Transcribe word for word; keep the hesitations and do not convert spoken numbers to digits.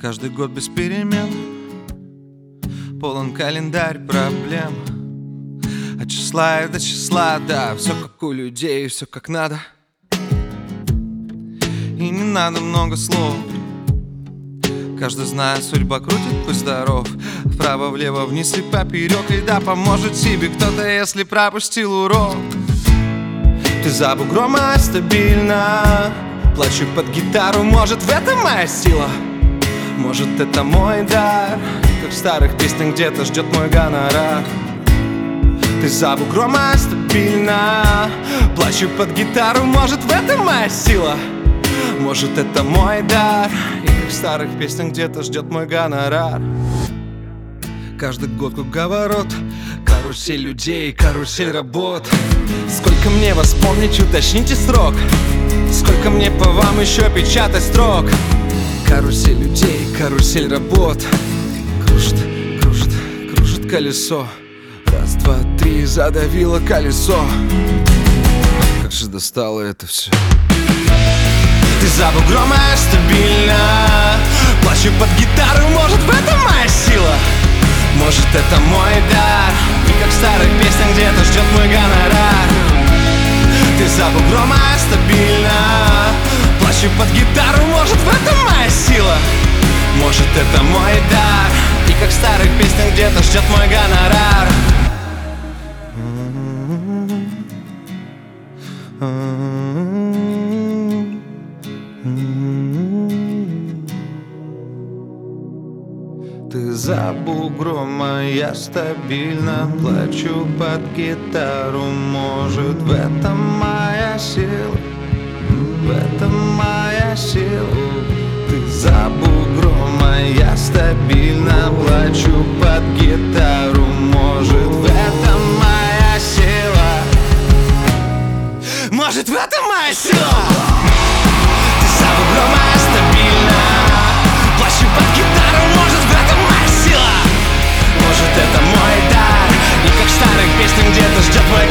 Каждый год без перемен, полон календарь проблем. От числа и до числа, да, все как у людей, все как надо. И не надо много слов. Каждый знает, судьба крутит, будь здоров. Вправо, влево, вниз и поперек. И да, поможет тебе кто-то, если пропустил урок. Ты за бугром, а стабильно плачу под гитару, может, в этом моя сила? Может, это мой дар? Как в старых песнях где-то ждет мой гонорар. Ты за бугром, а стабильно плачу под гитару, может, в этом моя сила? Может, это мой дар? И как в старых песнях где-то ждет мой гонорар. Каждый год круговорот, карусель людей, карусель работ. Сколько мне вас помнить, уточните срок. Сколько мне по вам еще печатать строк. Карусель людей, карусель работ. Кружит, кружит, кружит колесо. Раз, два, три, задавило колесо. Как же достало это все. Ты за бугром, а стабильно плачу под гитару, может, в этом моя сила? Может, это мой дар? И как в старых песнях где-то ждет мой гонорар. Ты за бугром, а стабильно плачу под гитару, может, в этом моя сила? Может, это мой дар? И как в старых песнях где-то ждет мой гонорар. Ты за бугром, а я стабильно плачу под гитару. Может, в этом моя сила? В этом моя сила. Ты за бугром, а я стабильно плачу под гитару. Может, в этом моя сила? Может, в этом моя сила? Ты за бугром, а я стабильно плачу под гитару. Может, в этом моя сила? Может, это мой дар? И как в старых песнях где-то ждет мой